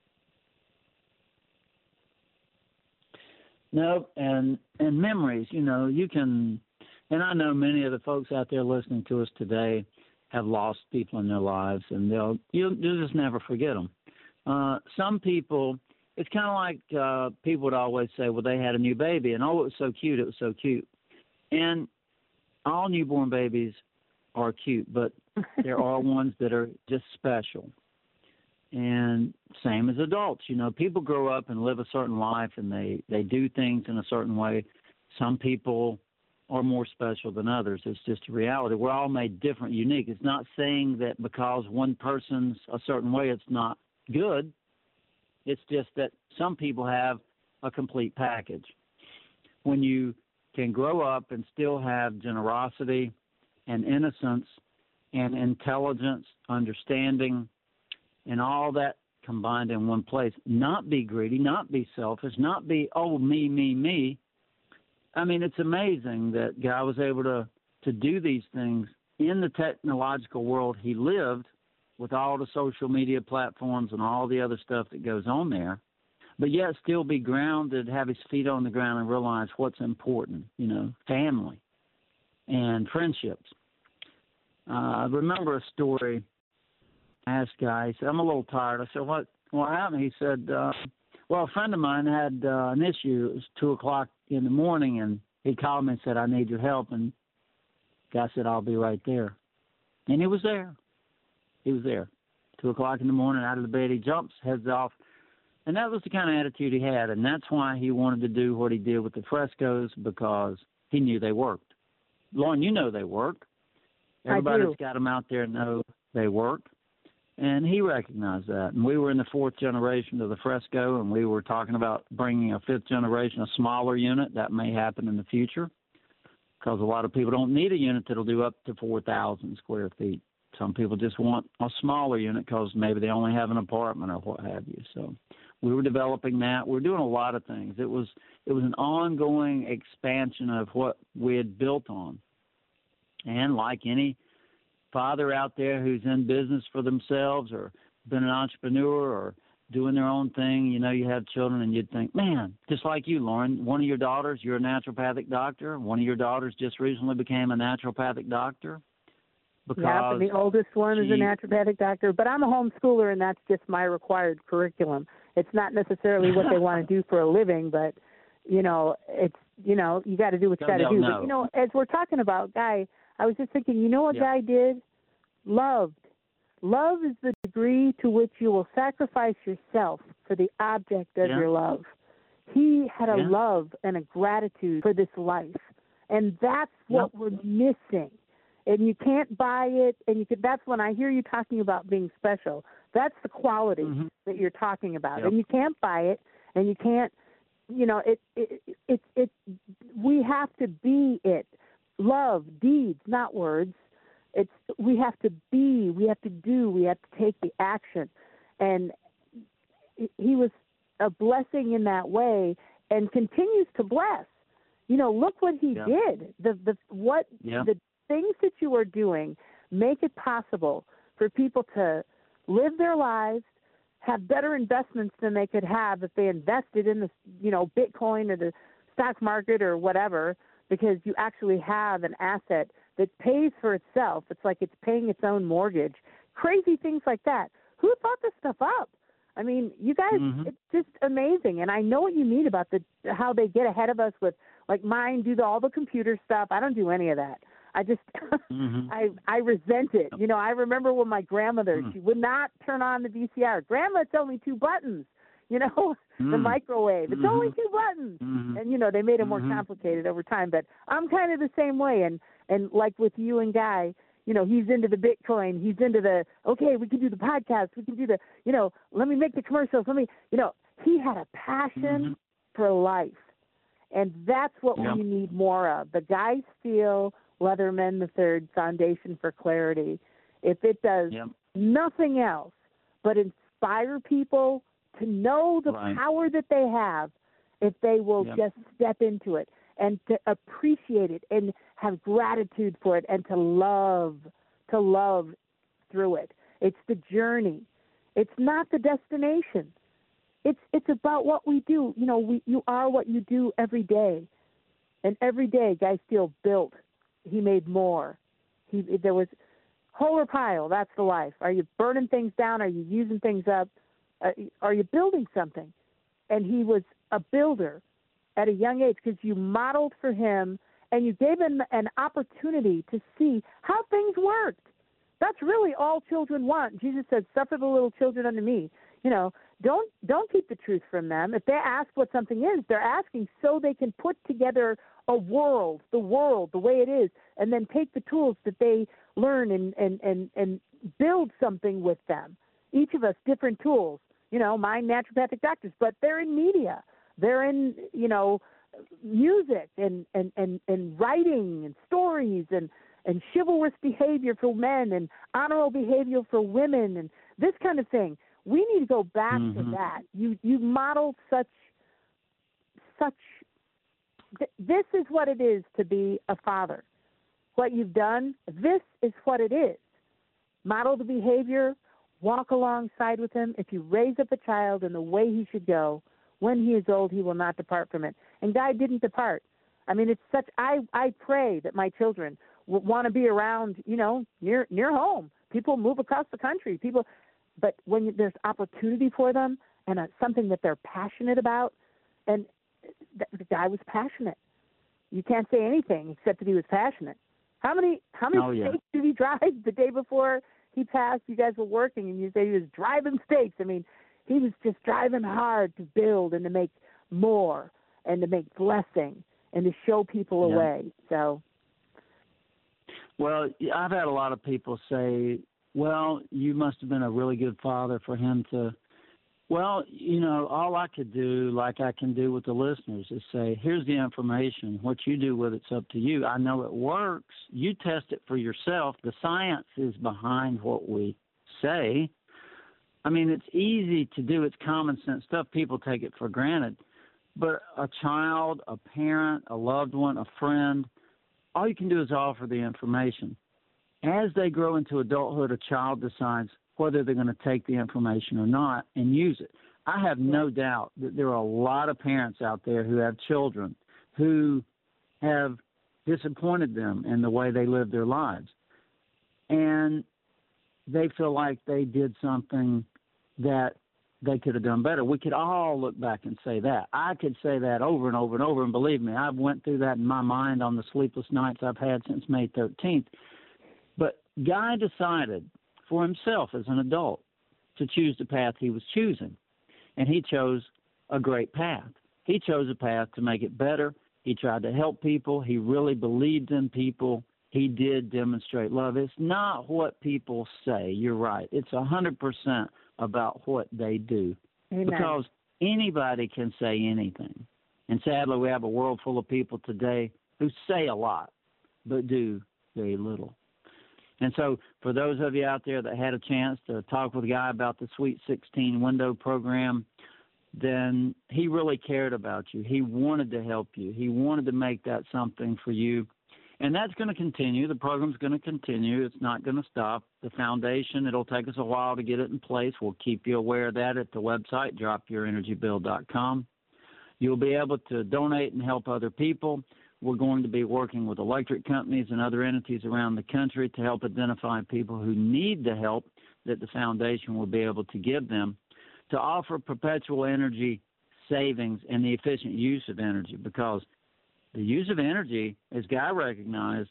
No, and and memories. You know, you can, and I know many of the folks out there listening to us today have lost people in their lives, and they'll you'll, you'll just never forget them. Uh, some people, it's kind of like uh, people would always say, well, they had a new baby, and oh, it was so cute, it was so cute. And all newborn babies are cute, but there are ones that are just special. And same as adults, you know, people grow up and live a certain life, and they, they do things in a certain way. Some people are more special than others. It's just a reality. We're all made different, unique. It's not saying that because one person's a certain way, it's not good. It's just that some people have a complete package. When you can grow up and still have generosity and innocence and intelligence, understanding, and all that combined in one place, not be greedy, not be selfish, not be, oh, me, me, me. I mean, it's amazing that Guy was able to, to do these things in the technological world he lived with all the social media platforms and all the other stuff that goes on there. but yet still be grounded, have his feet on the ground, and realize what's important, you know, family and friendships. Uh, I remember a story. I asked a guy, he said, I'm a little tired. I said, what, what happened? He said, uh, well, a friend of mine had uh, an issue. It was two o'clock in the morning, and he called me and said, I need your help. And the guy said, I'll be right there. And he was there. He was there. Two o'clock in the morning, out of the bed, he jumps, heads off. And that was the kind of attitude he had, and that's why he wanted to do what he did with the frescoes, because he knew they worked. Lauren, you know they work. Everybody that's got them out there know they work. And he recognized that. And we were in the fourth generation of the fresco, and we were talking about bringing a fifth generation, a smaller unit. That may happen in the future, because a lot of people don't need a unit that'll do up to four thousand square feet. Some people just want a smaller unit because maybe they only have an apartment or what have you. So we were developing that. We were doing a lot of things. It was it was an ongoing expansion of what we had built on. And like any father out there who's in business for themselves or been an entrepreneur or doing their own thing, you know, you have children and you'd think, man, just like you, Lauren, one of your daughters, you're a naturopathic doctor. One of your daughters just recently became a naturopathic doctor. Because yeah, and the oldest one she, is a naturopathic doctor, but I'm a homeschooler, and that's just my required curriculum. It's not necessarily what they want to do for a living, but, you know, it's, you know, you got to do what you got to do. Know. But, you know, as we're talking about Guy, I was just thinking, you know what yeah. Guy did? Loved. Love is the degree to which you will sacrifice yourself for the object of yeah. your love. He had a yeah. love and a gratitude for this life, and that's what yep. we're missing. And you can't buy it, and you could, that's when I hear you talking about being special. That's the quality mm-hmm. that you're talking about, yep. and you can't buy it, and you can't, you know, it, it, it, it, we have to be it. Love, deeds, not words. It's, we have to be, we have to do, we have to take the action. And he was a blessing in that way and continues to bless. You know, look what he yep. did. The, the, what, yep. the things that you are doing make it possible for people to live their lives, have better investments than they could have if they invested in the, you know, Bitcoin or the stock market or whatever, because you actually have an asset that pays for itself. It's like it's paying its own mortgage. Crazy things like that. Who thought this stuff up? I mean, you guys, mm-hmm. it's just amazing. And I know what you mean about the how they get ahead of us with, like, mine do the, all the computer stuff. I don't do any of that. I just, mm-hmm. I I resent it. You know, I remember when my grandmother, mm. she would not turn on the V C R. Grandma, it's only two buttons. You know, mm. the microwave, it's mm-hmm. only two buttons. Mm-hmm. And, you know, they made it more mm-hmm. complicated over time. But I'm kind of the same way. And, and like with you and Guy, you know, he's into the Bitcoin. He's into the, okay, we can do the podcast. We can do the, you know, let me make the commercials. Let me, you know, he had a passion mm-hmm. for life. And that's what yep. we need more of. The Guy Steele Leatherman the Third Foundation for Clarity. If it does yep. nothing else but inspire people to know the right. power that they have, if they will yep. just step into it and to appreciate it and have gratitude for it and to love, to love through it. It's the journey. It's not the destination. It's it's about what we do. You know, we you are what you do every day. And every day Guy Steele built. He made more. He there was whole or pile. That's the life. Are you burning things down? Are you using things up? Uh, are you building something? And he was a builder at a young age because you modeled for him and you gave him an opportunity to see how things worked. That's really all children want. Jesus said, "Suffer the little children unto me." You know, don't don't keep the truth from them. If they ask what something is, they're asking so they can put together a world, the world, the way it is, and then take the tools that they learn and, and, and, and build something with them. Each of us, different tools. You know, mine naturopathic doctors, but they're in media. They're in, you know, music and, and, and, and writing and stories and, and chivalrous behavior for men and honorable behavior for women and this kind of thing. We need to go back mm-hmm. to that. You you modeled such such. Th- this is what it is to be a father. What you've done. This is what it is. Model the behavior. Walk alongside with him. If you raise up a child in the way he should go, when he is old, he will not depart from it. And Guy didn't depart. I mean, it's such, I, I pray that my children w- want to be around, you know, near, near home. People move across the country. People, but when there's opportunity for them and uh, something that they're passionate about, and th- the guy was passionate. You can't say anything except that he was passionate. How many, how many Oh, yeah. states did he drive the day before he passed? You guys were working, and you say he was driving states. I mean, he was just driving hard to build and to make more and to make blessing and to show people a Yeah. way. So, Well, I've had a lot of people say, well, you must have been a really good father for him to, well, you know, all I could do, like I can do with the listeners, is say, here's the information. What you do with it's up to you. I know it works. You test it for yourself. The science is behind what we say. I mean, it's easy to do. It's common sense stuff. People take it for granted. But a child, a parent, a loved one, a friend, all you can do is offer the information. As they grow into adulthood, a child decides whether they're going to take the information or not and use it. I have no doubt that there are a lot of parents out there who have children who have disappointed them in the way they live their lives. And they feel like they did something that they could have done better. We could all look back and say that. I could say that over and over and over, and believe me, I've went through that in my mind on the sleepless nights I've had since May thirteenth. But Guy decided for himself as an adult to choose the path he was choosing, and he chose a great path. He chose a path to make it better. He tried to help people. He really believed in people. He did demonstrate love. It's not what people say. You're right. It's one hundred percent about what they do. Amen. Because anybody can say anything. And sadly, we have a world full of people today who say a lot but do very little. And so for those of you out there that had a chance to talk with a guy about the Sweet sixteen window program, then he really cared about you. He wanted to help you. He wanted to make that something for you. And that's going to continue. The program's going to continue. It's not going to stop. The foundation, it'll take us a while to get it in place. We'll keep you aware of that at the website, drop your energy bill dot com. You'll be able to donate and help other people. We're going to be working with electric companies and other entities around the country to help identify people who need the help that the foundation will be able to give them, to offer perpetual energy savings and the efficient use of energy, because the use of energy, as Guy recognized,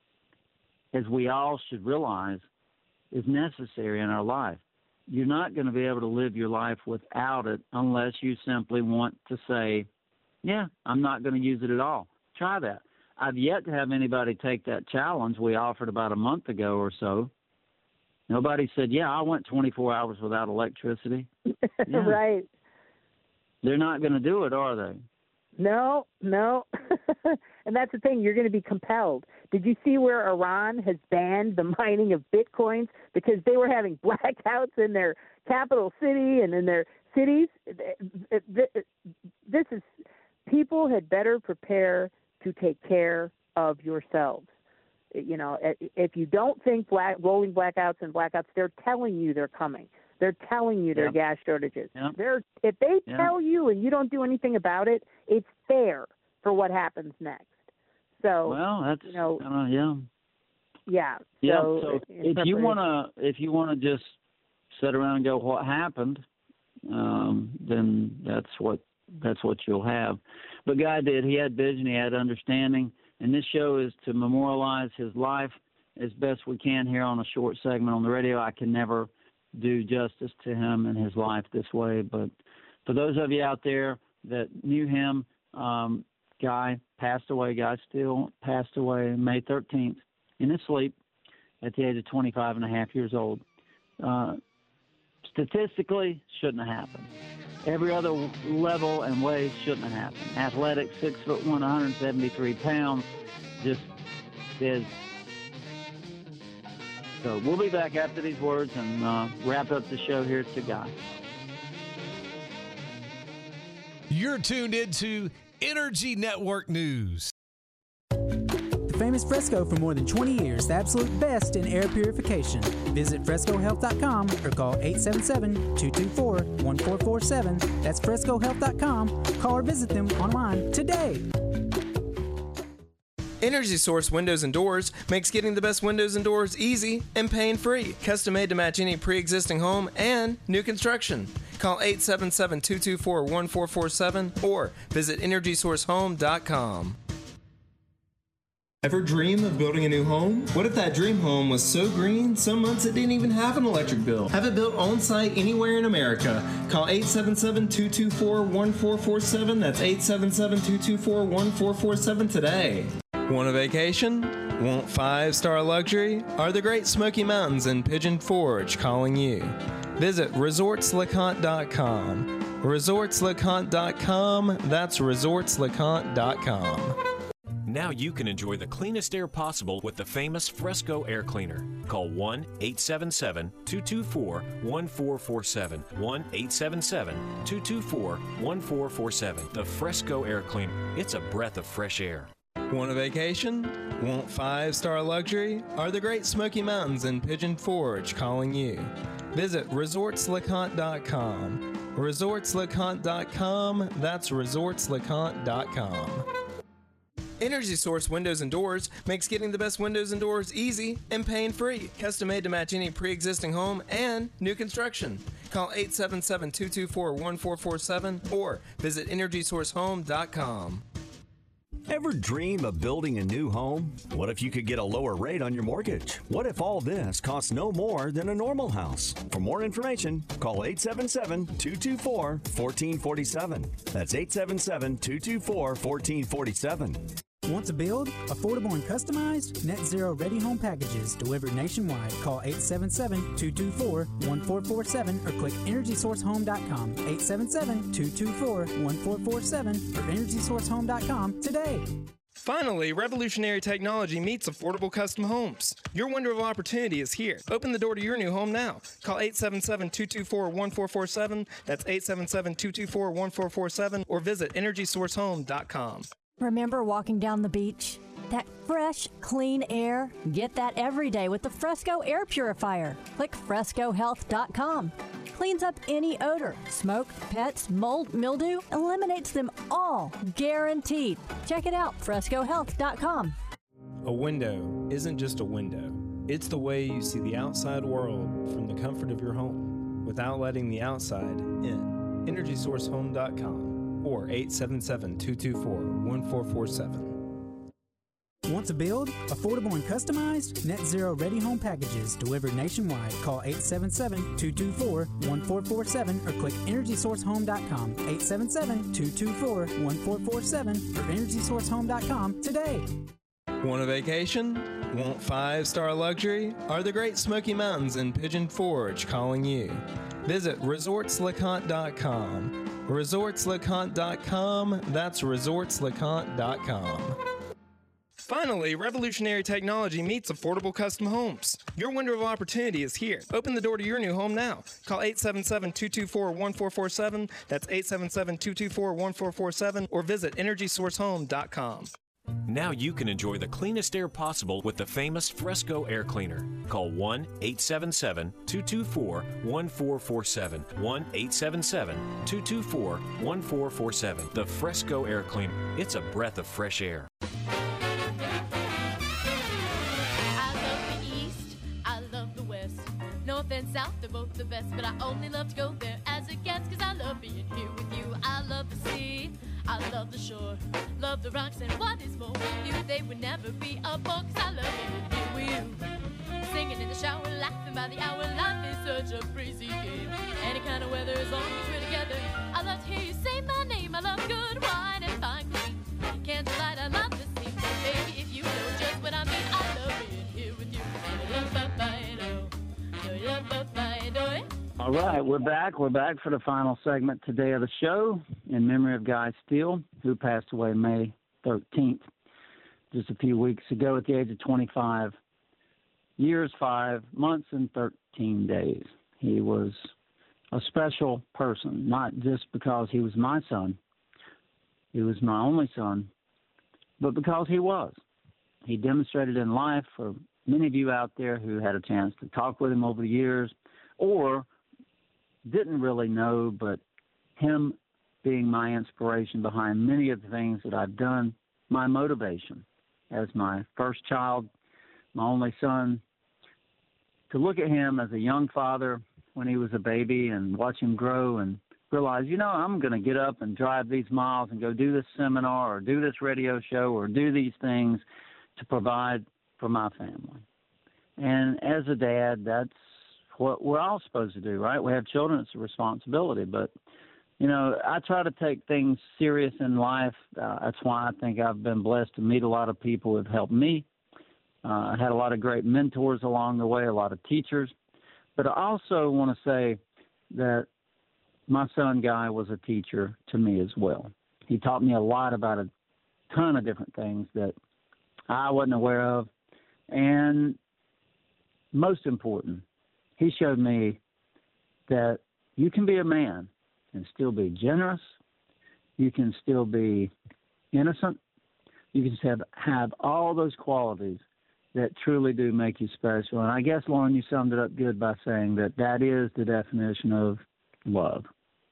as we all should realize, is necessary in our life. You're not going to be able to live your life without it unless you simply want to say, yeah, I'm not going to use it at all. Try that. I've yet to have anybody take that challenge we offered about a month ago or so. Nobody said, yeah, I went twenty-four hours without electricity. Yeah. Right. They're not going to do it, are they? No, no. And that's the thing. You're going to be compelled. Did you see where Iran has banned the mining of Bitcoins because they were having blackouts in their capital city and in their cities? This is, people had better prepare to take care of yourselves. You know, if you don't think black, rolling blackouts and blackouts, they're telling you they're coming. They're telling you there are Yep. gas shortages. Yep. They're, if they Yep. tell you and you don't do anything about it, it's fair for what happens next. So, Well, that's you know, uh, yeah. yeah. Yeah. So, So in if you preparation- want to, if you want to just sit around and go, what happened? Um, then that's what that's what you'll have. But Guy did. He had vision. He had understanding. And this show is to memorialize his life as best we can here on a short segment on the radio. I can never do justice to him and his life this way. But for those of you out there that knew him, um, Guy passed away. Guy still passed away May thirteenth in his sleep at the age of twenty-five and a half years old. Uh, statistically, shouldn't have happened. Every other level and way shouldn't have happened. Athletics, six foot one, one hundred seventy-three pounds, just is. So we'll be back after these words and uh, wrap up the show here to Guy. You're tuned into Energy Network News. The famous Fresco for more than twenty years, the absolute best in air purification. Visit fresco health dot com or call eight seven seven, two two four, one four four seven. That's fresco health dot com. Call or visit them online today. Energy Source Windows and Doors makes getting the best windows and doors easy and pain-free. Custom made to match any pre-existing home and new construction. Call eight seven seven, two two four, one four four seven or visit energy source home dot com. Ever dream of building a new home? What if that dream home was so green, some months it didn't even have an electric bill? Have it built on-site anywhere in America. Call eight seven seven, two two four, one four four seven. That's eight seven seven, two two four, one four four seven today. Want a vacation? Want five-star luxury? Are the Great Smoky Mountains in Pigeon Forge calling you? Visit resorts lecompte dot com. resorts lecompte dot com. That's resorts lecompte dot com. Now you can enjoy the cleanest air possible with the famous Fresco Air Cleaner. Call one eight seven seven, two two four, one four four seven. one eight seven seven, two two four, one four four seven. The Fresco Air Cleaner. It's a breath of fresh air. Want a vacation? Want five-star luxury? Are the Great Smoky Mountains in Pigeon Forge calling you? Visit resorts lecompte dot com. resorts lecompte dot com. That's resorts lecompte dot com. Energy Source Windows and Doors makes getting the best windows and doors easy and pain-free. Custom made to match any pre-existing home and new construction. Call eight seven seven, two two four, one four four seven or visit energy source home dot com. Ever dream of building a new home? What if you could get a lower rate on your mortgage? What if all this costs no more than a normal house? For more information, call eight seven seven, two two four, one four four seven. That's eight seven seven, two two four, one four four seven. Want to build affordable and customized net zero ready home packages delivered nationwide? Call eight seven seven, two two four, one four four seven or click energy source home dot com. eight seven seven, two two four, one four four seven or energy source home dot com today. Finally, revolutionary technology meets affordable custom homes. Your window of opportunity is here. Open the door to your new home now. Call eight seven seven, two two four, one four four seven. That's eight seven seven, two two four, one four four seven or visit energy source home dot com. Remember walking down the beach? That fresh, clean air? Get that every day with the Fresco Air Purifier. Click fresco health dot com. Cleans up any odor, smoke, pets, mold, mildew, eliminates them all. Guaranteed. Check it out, fresco health dot com. A window isn't just a window. It's the way you see the outside world from the comfort of your home without letting the outside in. energy source home dot com. or eight seven seven, two two four, one four four seven. Want to build affordable and customized net zero ready home packages delivered nationwide? Call eight seven seven, two two four, one four four seven or click energy source home dot com. eight seven seven, two two four, one four four seven or energy source home dot com today. Want a vacation? Want five-star luxury? Are the Great Smoky Mountains in Pigeon Forge calling you? Visit resorts lecompte dot com. resorts lecompte dot com. That's resorts lecompte dot com. Finally, revolutionary technology meets affordable custom homes. Your window of opportunity is here. Open the door to your new home now. Call eight seven seven, two two four, one four four seven. That's eight seven seven, two two four, one four four seven or visit energy source home dot com. Now you can enjoy the cleanest air possible with the famous Fresco Air Cleaner. Call one eight seven seven, two two four, one four four seven. one eight seven seven, two two four, one four four seven. The Fresco Air Cleaner. It's a breath of fresh air. I love the East, I love the West. North and South, they're both the best, but I only love to go there as a guest, cause I love being here with you. I love the sea, I love the shore, love the rocks, and what is more with you, they would never be a bore, cause I love being here with you. Singing in the shower, laughing by the hour, life is such a breezy game. Any kind of weather, as long as we're together. I love to hear you say my name, I love good wine and fine cuisine. Candlelight, I love the scene, but baby, if you know just what I mean, I love being here with you. All right, we're back. We're back for the final segment today of the show in memory of Guy Steele, who passed away May thirteenth, just a few weeks ago at the age of twenty-five years, five months, and thirteen days. He was a special person, not just because he was my son, he was my only son, but because he was. he demonstrated in life for many of you out there who had a chance to talk with him over the years or didn't really know, but him being my inspiration behind many of the things that I've done, my motivation as my first child, my only son, to look at him as a young father when he was a baby and watch him grow and realize, you know, I'm going to get up and drive these miles and go do this seminar or do this radio show or do these things to provide for my family. And as a dad, that's what we're all supposed to do, right? We have children, it's a responsibility. But, you know, I try to take things serious in life. Uh, that's why I think I've been blessed to meet a lot of people who have helped me. Uh, I had a lot of great mentors along the way, a lot of teachers. But I also want to say that my son, Guy, was a teacher to me as well. He taught me a lot about a ton of different things that I wasn't aware of. And most important, he showed me that you can be a man and still be generous. You can still be innocent. You can have, have all those qualities that truly do make you special. And I guess, Lauren, you summed it up good by saying that that is the definition of love.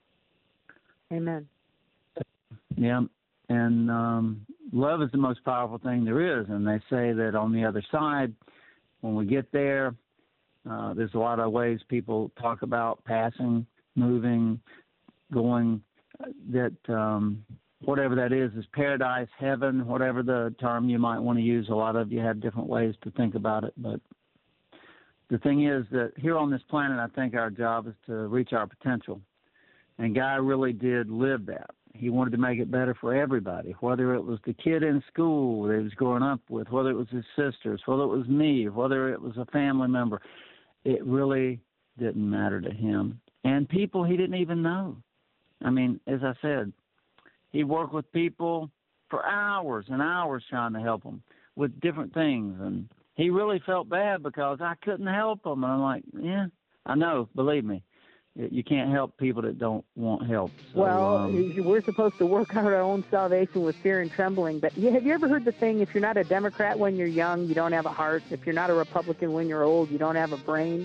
Amen. Yeah. And um, love is the most powerful thing there is. And they say that on the other side, when we get there, uh, there's a lot of ways people talk about passing, moving, going, that um, whatever that is, is paradise, heaven, whatever the term you might want to use. A lot of you have different ways to think about it. But the thing is that here on this planet, I think our job is to reach our potential. And Guy really did live that. He wanted to make it better for everybody, whether it was the kid in school that he was growing up with, whether it was his sisters, whether it was me, whether it was a family member. It really didn't matter to him. And people he didn't even know. I mean, as I said, he worked with people for hours and hours trying to help them with different things. And he really felt bad because I couldn't help him. And I'm like, yeah, I know, believe me. You can't help people that don't want help. So, well, um, we're supposed to work out our own salvation with fear and trembling. But have you ever heard the thing, if you're not a Democrat when you're young, you don't have a heart. If you're not a Republican when you're old, you don't have a brain?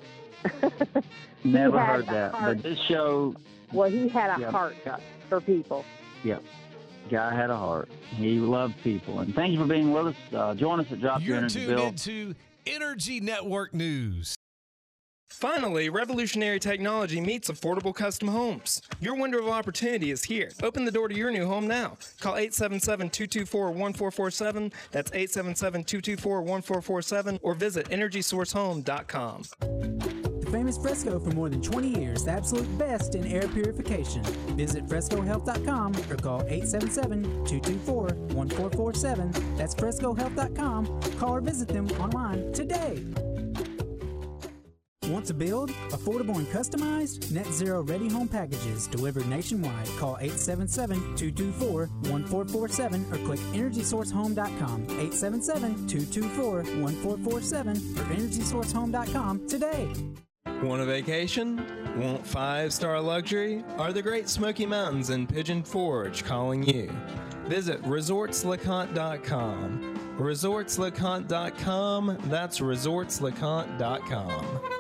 Never heard that. Heart. But this show... Well, he had a yeah, heart God, for people. Yeah. Guy had a heart. He loved people. And thank you for being with us. Uh, join us at Drop Your Energy Bill. You're tuned into Energy Network News. Finally, revolutionary technology meets affordable custom homes. Your window of opportunity is here. Open the door to your new home now. Call eight seven seven, two two four, one four four seven. That's eight seven seven, two two four, one four four seven or visit energy source home dot com. The famous Fresco for more than twenty years, the absolute best in air purification. Visit fresco health dot com or call eight seven seven, two two four, one four four seven. That's fresco health dot com. Call or visit them online today. Want to build affordable and customized net zero ready home packages delivered nationwide? Call eight seven seven, two two four, one four four seven or click energy source home dot com. eight seven seven, two two four, one four four seven or energy source home dot com today. Want a vacation? Want five-star luxury? Are the Great Smoky Mountains in Pigeon Forge calling you? Visit resorts lecompte dot com. resorts lecompte dot com. That's resorts lecompte dot com.